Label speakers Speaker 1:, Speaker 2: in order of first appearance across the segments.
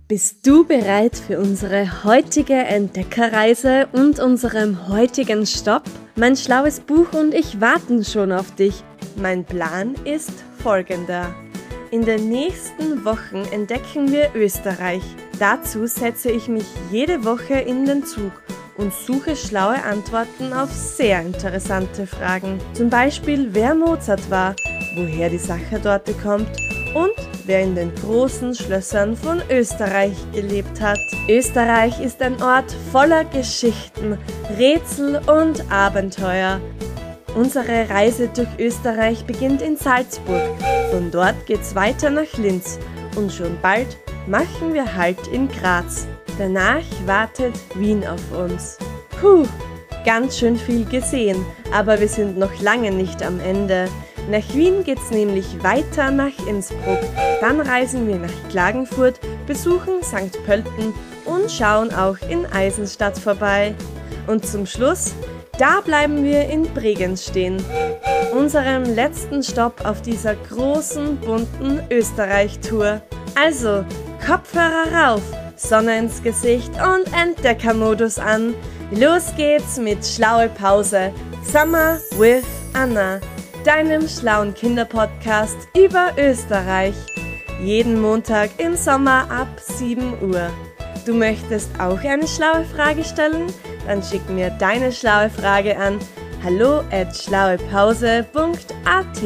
Speaker 1: Bist du bereit für unsere heutige Entdeckerreise und unserem heutigen Stopp? Mein schlaues Buch und ich warten schon auf dich. Mein Plan ist folgender. In den nächsten Wochen entdecken wir Österreich. Dazu setze ich mich jede Woche in den Zug und suche schlaue Antworten auf sehr interessante Fragen. Zum Beispiel, wer Mozart war, woher die Sachertorte kommt und wer in den großen Schlössern von Österreich gelebt hat. Österreich ist ein Ort voller Geschichten, Rätsel und Abenteuer. Unsere Reise durch Österreich beginnt in Salzburg. Von dort geht's weiter nach Linz und schon bald machen wir Halt in Graz. Danach wartet Wien auf uns. Ganz schön viel gesehen, aber wir sind noch lange nicht am Ende. Nach Wien geht's nämlich weiter nach Innsbruck. Dann reisen wir nach Klagenfurt, besuchen St. Pölten und schauen auch in Eisenstadt vorbei. Und zum Schluss, da bleiben wir in Bregenz stehen. Unserem letzten Stopp auf dieser großen, bunten Österreich-Tour. Also, Kopfhörer rauf, Sonne ins Gesicht und Entdeckermodus an. Los geht's mit Schlaue Pause. Summer with Anna, deinem schlauen Kinderpodcast über Österreich. Jeden Montag im Sommer ab 7 Uhr. Du möchtest auch eine schlaue Frage stellen? Dann schick mir deine schlaue Frage an hallo@schlauepause.at.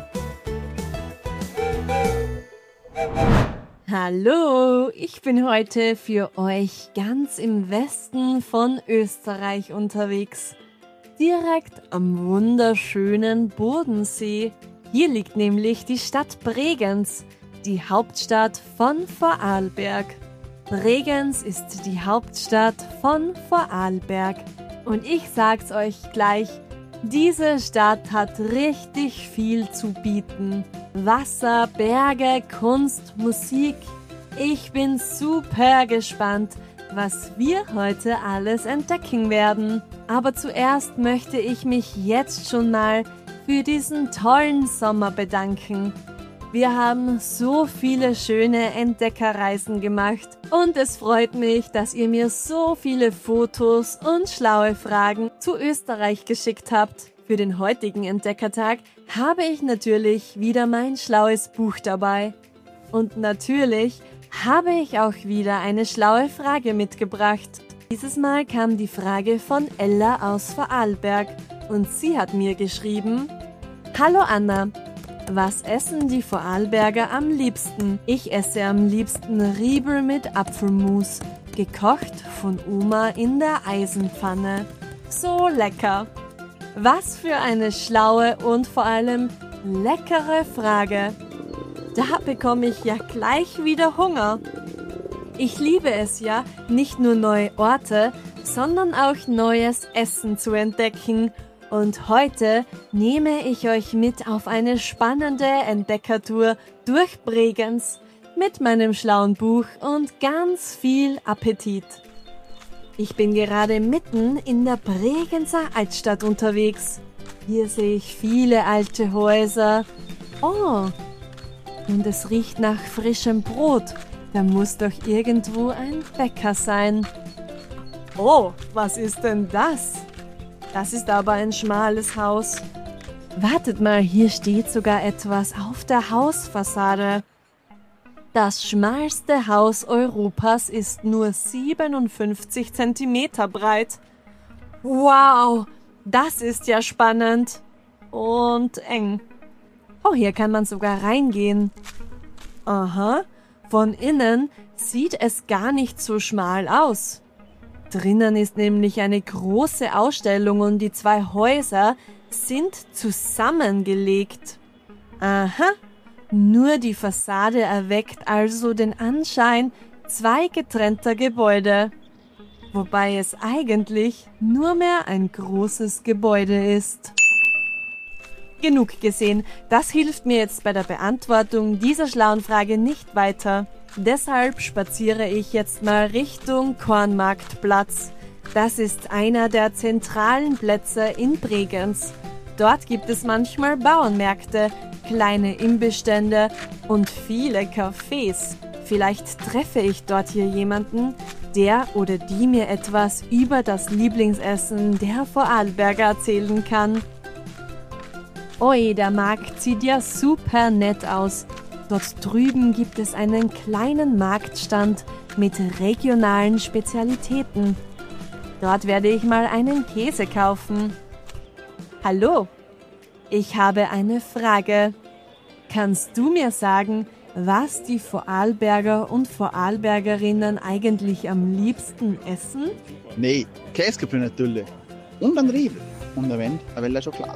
Speaker 2: Hallo, ich bin heute für euch ganz im Westen von Österreich unterwegs. Direkt am wunderschönen Bodensee. Hier liegt nämlich die Stadt Bregenz, die Hauptstadt von Vorarlberg. Bregenz ist die Hauptstadt von Vorarlberg. Und ich sag's euch gleich, diese Stadt hat richtig viel zu bieten. Wasser, Berge, Kunst, Musik. Ich bin super gespannt, was wir heute alles entdecken werden. Aber zuerst möchte ich mich jetzt schon mal für diesen tollen Sommer bedanken. Wir haben so viele schöne Entdeckerreisen gemacht und es freut mich, dass ihr mir so viele Fotos und schlaue Fragen zu Österreich geschickt habt. Für den heutigen Entdeckertag habe ich natürlich wieder mein schlaues Buch dabei. Und natürlich habe ich auch wieder eine schlaue Frage mitgebracht. Dieses Mal kam die Frage von Ella aus Vorarlberg und sie hat mir geschrieben: Hallo Anna, was essen die Vorarlberger am liebsten? Ich esse am liebsten Riebel mit Apfelmus, gekocht von Oma in der Eisenpfanne. So lecker! Was für eine schlaue und vor allem leckere Frage. Da bekomme ich ja gleich wieder Hunger. Ich liebe es ja, nicht nur neue Orte, sondern auch neues Essen zu entdecken. Und heute nehme ich euch mit auf eine spannende Entdeckertour durch Bregenz mit meinem schlauen Buch und ganz viel Appetit. Ich bin gerade mitten in der Bregenzer Altstadt unterwegs. Hier sehe ich viele alte Häuser. Oh, und es riecht nach frischem Brot. Da muss doch irgendwo ein Bäcker sein. Oh, was ist denn das? Das ist aber ein schmales Haus. Wartet mal, hier steht sogar etwas auf der Hausfassade. Das schmalste Haus Europas ist nur 57 Zentimeter breit. Wow, das ist ja spannend. Und eng. Oh, hier kann man sogar reingehen. Aha, von innen sieht es gar nicht so schmal aus. Drinnen ist nämlich eine große Ausstellung und die zwei Häuser sind zusammengelegt. Aha, nur die Fassade erweckt also den Anschein zwei getrennter Gebäude, wobei es eigentlich nur mehr ein großes Gebäude ist. Genug gesehen, das hilft mir jetzt bei der Beantwortung dieser schlauen Frage nicht weiter. Deshalb spaziere ich jetzt mal Richtung Kornmarktplatz. Das ist einer der zentralen Plätze in Bregenz. Dort gibt es manchmal Bauernmärkte, kleine Imbissstände und viele Cafés. Vielleicht treffe ich dort hier jemanden, der oder die mir etwas über das Lieblingsessen der Vorarlberger erzählen kann. Oi, der Markt sieht ja super nett aus. Dort drüben gibt es einen kleinen Marktstand mit regionalen Spezialitäten. Dort werde ich mal einen Käse kaufen. Hallo, ich habe eine Frage. Kannst du mir sagen, was die Vorarlberger und Vorarlbergerinnen eigentlich am liebsten essen?
Speaker 3: Nee, Käseknöpfe natürlich. Und ein Riebel. Und ein wenig eine Welle Schokolade.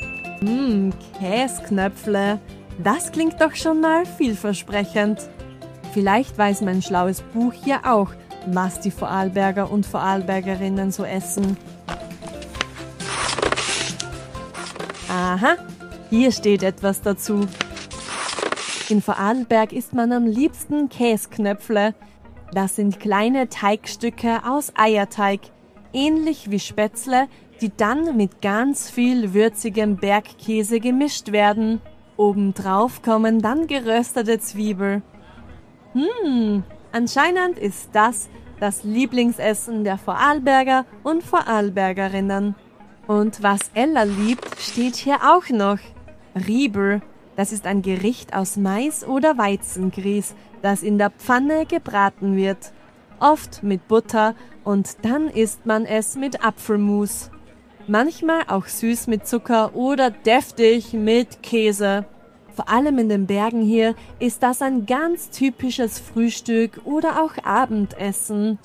Speaker 2: Käsknöpfle. Das klingt doch schon mal vielversprechend. Vielleicht weiß mein schlaues Buch hier auch, was die Vorarlberger und Vorarlbergerinnen so essen. Aha, hier steht etwas dazu. In Vorarlberg isst man am liebsten Käsknöpfle. Das sind kleine Teigstücke aus Eierteig, ähnlich wie Spätzle, die dann mit ganz viel würzigem Bergkäse gemischt werden. Obendrauf kommen dann geröstete Zwiebeln. Anscheinend ist das Lieblingsessen der Vorarlberger und Vorarlbergerinnen. Und was Ella liebt, steht hier auch noch. Riebel. Das ist ein Gericht aus Mais oder Weizengrieß, das in der Pfanne gebraten wird. Oft mit Butter und dann isst man es mit Apfelmus. Manchmal auch süß mit Zucker oder deftig mit Käse. Vor allem in den Bergen hier ist das ein ganz typisches Frühstück oder auch Abendessen.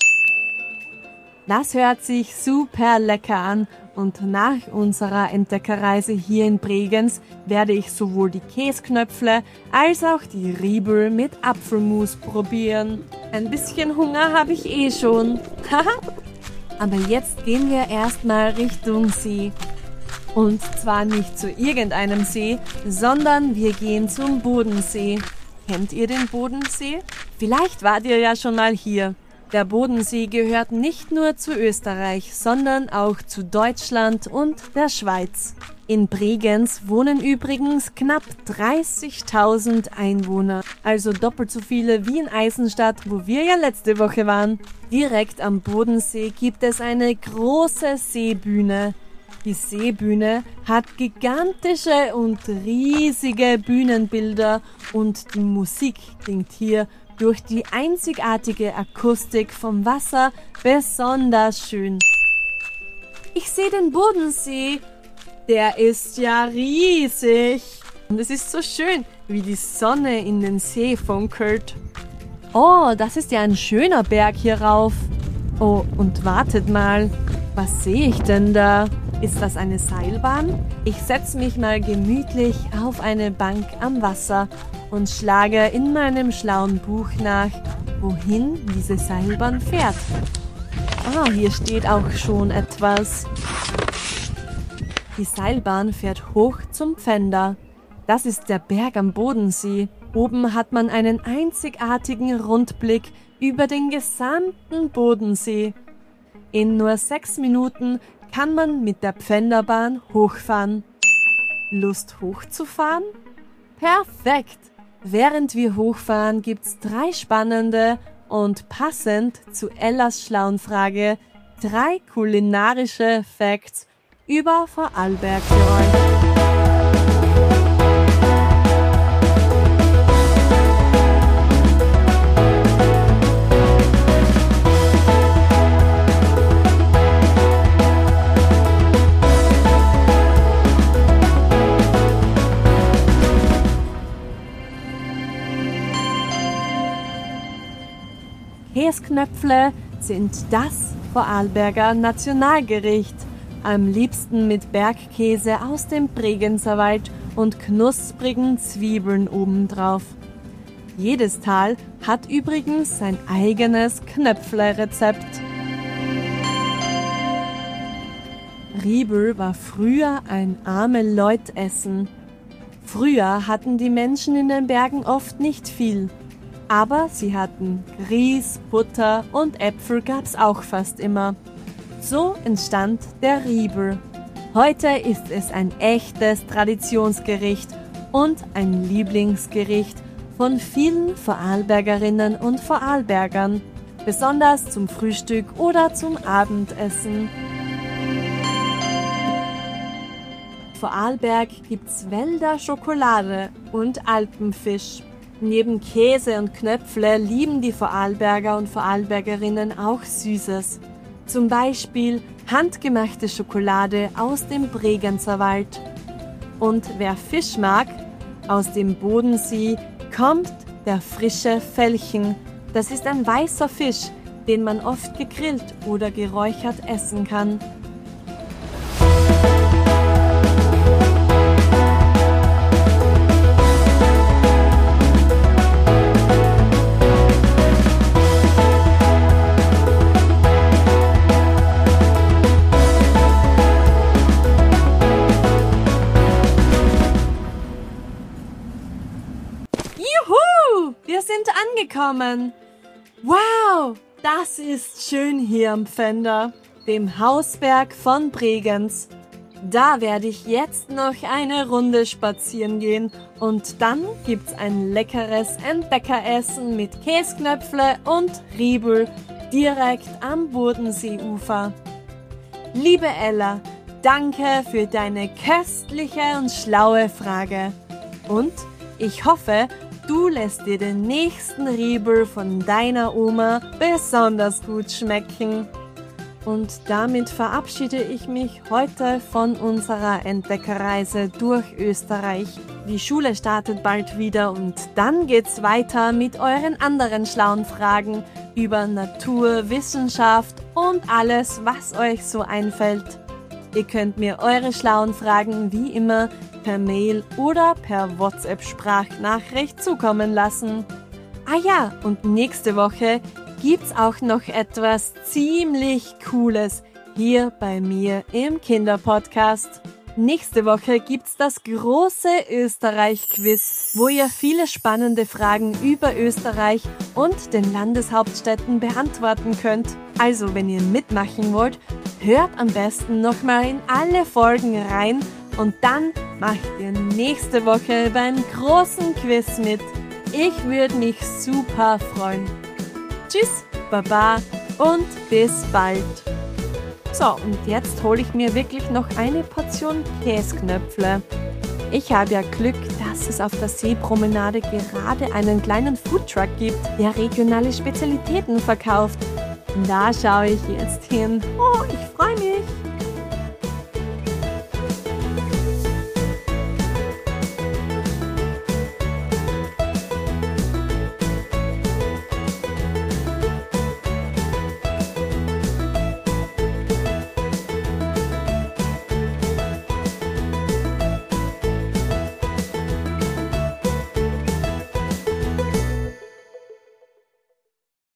Speaker 2: Das hört sich super lecker an und nach unserer Entdeckerreise hier in Bregenz werde ich sowohl die Käsknöpfle als auch die Riebel mit Apfelmus probieren. Ein bisschen Hunger habe ich eh schon. Aber jetzt gehen wir erstmal Richtung See. Und zwar nicht zu irgendeinem See, sondern wir gehen zum Bodensee. Kennt ihr den Bodensee? Vielleicht wart ihr ja schon mal hier. Der Bodensee gehört nicht nur zu Österreich, sondern auch zu Deutschland und der Schweiz. In Bregenz wohnen übrigens knapp 30.000 Einwohner, also doppelt so viele wie in Eisenstadt, wo wir ja letzte Woche waren. Direkt am Bodensee gibt es eine große Seebühne. Die Seebühne hat gigantische und riesige Bühnenbilder und die Musik klingt hier durch die einzigartige Akustik vom Wasser besonders schön. Ich sehe den Bodensee. Der ist ja riesig. Und es ist so schön, wie die Sonne in den See funkelt. Oh, das ist ja ein schöner Berg hier rauf. Oh, und wartet mal. Was sehe ich denn da? Ist das eine Seilbahn? Ich setze mich mal gemütlich auf eine Bank am Wasser und schlage in meinem schlauen Buch nach, wohin diese Seilbahn fährt. Ah, hier steht auch schon etwas. Die Seilbahn fährt hoch zum Pfänder. Das ist der Berg am Bodensee. Oben hat man einen einzigartigen Rundblick über den gesamten Bodensee. In nur 6 Minuten kann man mit der Pfänderbahn hochfahren. Lust hochzufahren? Perfekt! Während wir hochfahren, gibt's 3 spannende und passend zu Ellas schlauen Frage 3 kulinarische Facts über Vorarlberg für euch. Käsknöpfle sind das Vorarlberger Nationalgericht. Am liebsten mit Bergkäse aus dem Bregenzer Wald und knusprigen Zwiebeln obendrauf. Jedes Tal hat übrigens sein eigenes Knöpfle-Rezept. Riebel war früher ein arme Leutessen. Früher hatten die Menschen in den Bergen oft nicht viel. Aber sie hatten Grieß, Butter und Äpfel gab's auch fast immer. So entstand der Riebel. Heute ist es ein echtes Traditionsgericht und ein Lieblingsgericht von vielen Vorarlbergerinnen und Vorarlbergern, besonders zum Frühstück oder zum Abendessen. Vorarlberg gibt's Wälder Schokolade und Alpenfisch. Neben Käse und Knöpfle lieben die Vorarlberger und Vorarlbergerinnen auch Süßes. Zum Beispiel handgemachte Schokolade aus dem Bregenzer Wald. Und wer Fisch mag, aus dem Bodensee kommt der frische Felchen. Das ist ein weißer Fisch, den man oft gegrillt oder geräuchert essen kann. Juhu! Wir sind angekommen. Wow, das ist schön hier am Pfänder, dem Hausberg von Bregenz. Da werde ich jetzt noch eine Runde spazieren gehen und dann gibt's ein leckeres Entdeckeressen mit Käsknöpfle und Riebel direkt am Bodenseeufer. Liebe Ella, danke für deine köstliche und schlaue Frage. Und ich hoffe, du lässt dir den nächsten Riebel von deiner Oma besonders gut schmecken. Und damit verabschiede ich mich heute von unserer Entdeckerreise durch Österreich. Die Schule startet bald wieder und dann geht's weiter mit euren anderen schlauen Fragen über Natur, Wissenschaft und alles, was euch so einfällt. Ihr könnt mir eure schlauen Fragen wie immer per Mail oder per WhatsApp-Sprachnachricht zukommen lassen. Ah ja, und nächste Woche gibt's auch noch etwas ziemlich Cooles hier bei mir im Kinderpodcast. Nächste Woche gibt's das große Österreich-Quiz, wo ihr viele spannende Fragen über Österreich und den Landeshauptstädten beantworten könnt. Also, wenn ihr mitmachen wollt, hört am besten nochmal in alle Folgen rein und dann macht ihr nächste Woche beim großen Quiz mit. Ich würde mich super freuen. Tschüss, Baba und bis bald. So, und jetzt hole ich mir wirklich noch eine Portion Käsknöpfle. Ich habe ja Glück, dass es auf der Seepromenade gerade einen kleinen Foodtruck gibt, der regionale Spezialitäten verkauft. Da schaue ich jetzt hin. Oh, ich freue mich.